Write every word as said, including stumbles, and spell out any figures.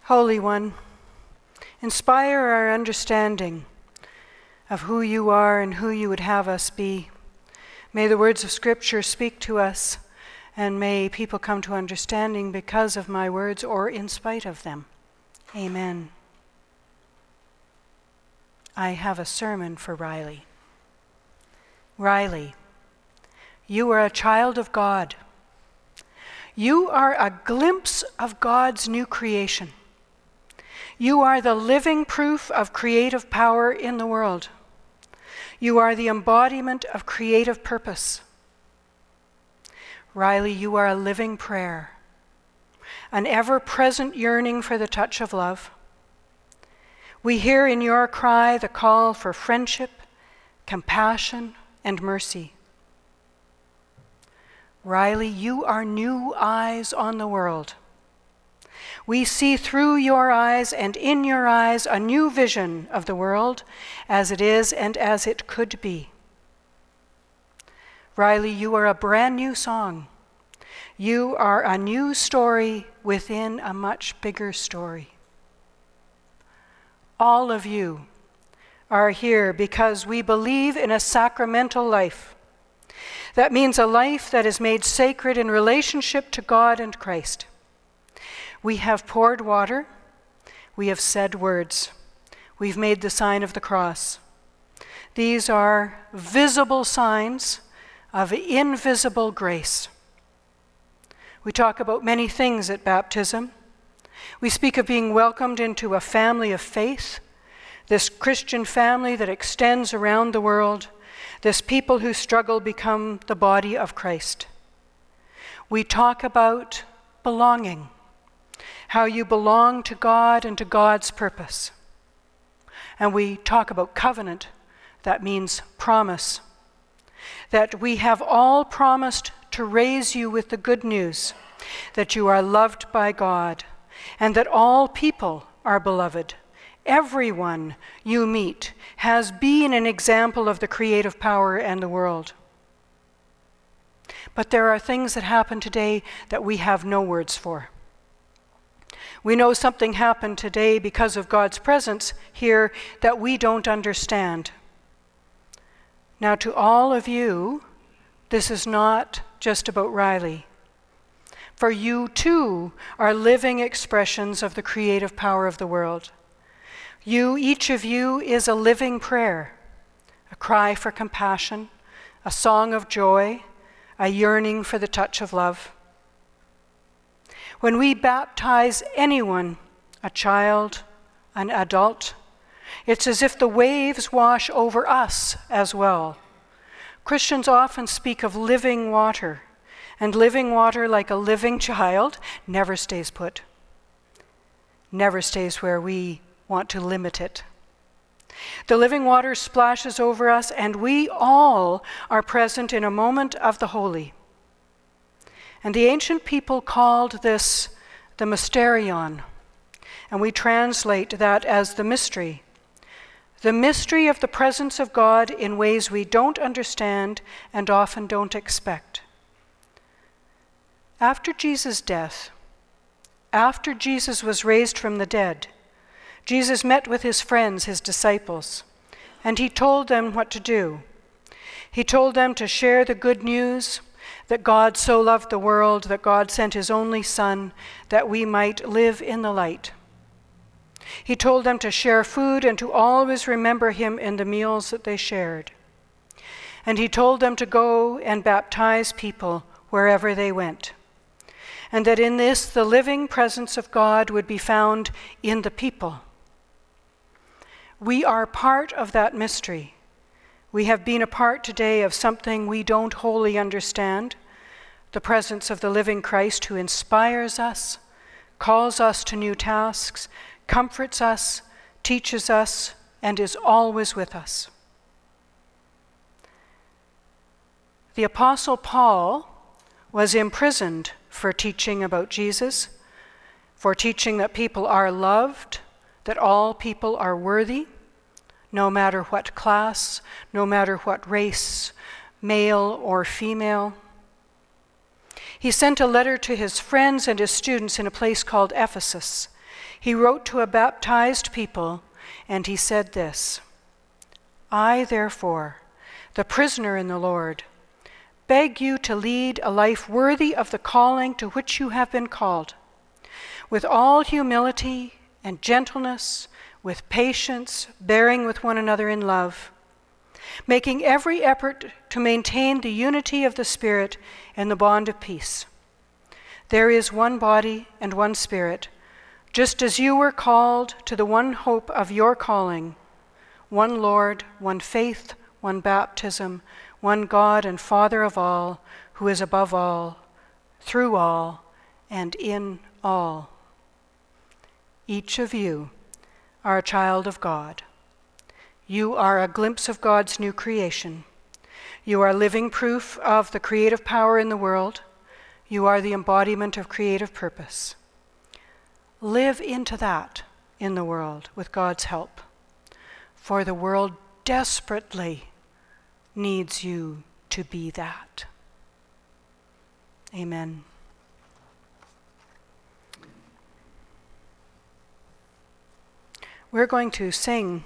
Holy One, inspire our understanding of who you are and who you would have us be. May the words of Scripture speak to us, and may people come to understanding because of my words or in spite of them. Amen. I have a sermon for Riley. Riley, you are a child of God. You are a glimpse of God's new creation. You are the living proof of creative power in the world. You are the embodiment of creative purpose. Riley, you are a living prayer, an ever-present yearning for the touch of love. We hear in your cry the call for friendship, compassion, and mercy. Riley, you are new eyes on the world. We see through your eyes and in your eyes a new vision of the world as it is and as it could be. Riley, you are a brand new song. You are a new story within a much bigger story. All of you are here because we believe in a sacramental life. That means a life that is made sacred in relationship to God and Christ. We have poured water, we have said words, we've made the sign of the cross. These are visible signs of invisible grace. We talk about many things at baptism. We speak of being welcomed into a family of faith, this Christian family that extends around the world, this people who struggle become the body of Christ. We talk about belonging, how you belong to God and to God's purpose. And we talk about covenant, that means promise, that we have all promised to raise you with the good news, that you are loved by God, and that all people are beloved. Everyone you meet has been an example of the creative power and the world. But there are things that happen today that we have no words for. We know something happened today because of God's presence here that we don't understand. Now, to all of you, this is not just about Riley. For you, too, are living expressions of the creative power of the world. You, each of you, is a living prayer, a cry for compassion, a song of joy, a yearning for the touch of love. When we baptize anyone, a child, an adult, it's as if the waves wash over us as well. Christians often speak of living water, and living water, like a living child, never stays put, never stays where we want to limit it. The living water splashes over us, and we all are present in a moment of the holy. And the ancient people called this the mysterion, and we translate that as the mystery. The mystery of the presence of God in ways we don't understand and often don't expect. After Jesus' death, after Jesus was raised from the dead, Jesus met with his friends, his disciples, and he told them what to do. He told them to share the good news that God so loved the world, that God sent his only Son, that we might live in the light. He told them to share food and to always remember him in the meals that they shared. And he told them to go and baptize people wherever they went. And that in this, the living presence of God would be found in the people. We are part of that mystery. We have been a part today of something we don't wholly understand, the presence of the living Christ who inspires us, calls us to new tasks, comforts us, teaches us, and is always with us. The Apostle Paul was imprisoned for teaching about Jesus, for teaching that people are loved, that all people are worthy, no matter what class, no matter what race, male or female. He sent a letter to his friends and his students in a place called Ephesus, He wrote to a baptized people, and he said this, "I, therefore, the prisoner in the Lord, beg you to lead a life worthy of the calling to which you have been called, with all humility and gentleness, with patience, bearing with one another in love, making every effort to maintain the unity of the Spirit and the bond of peace. There is one body and one Spirit, just as you were called to the one hope of your calling, one Lord, one faith, one baptism, one God and Father of all, who is above all, through all, and in all. Each of you are a child of God. You are a glimpse of God's new creation. You are living proof of the creative power in the world. You are the embodiment of creative purpose. Live into that in the world with God's help, for the world desperately needs you to be that. Amen. We're going to sing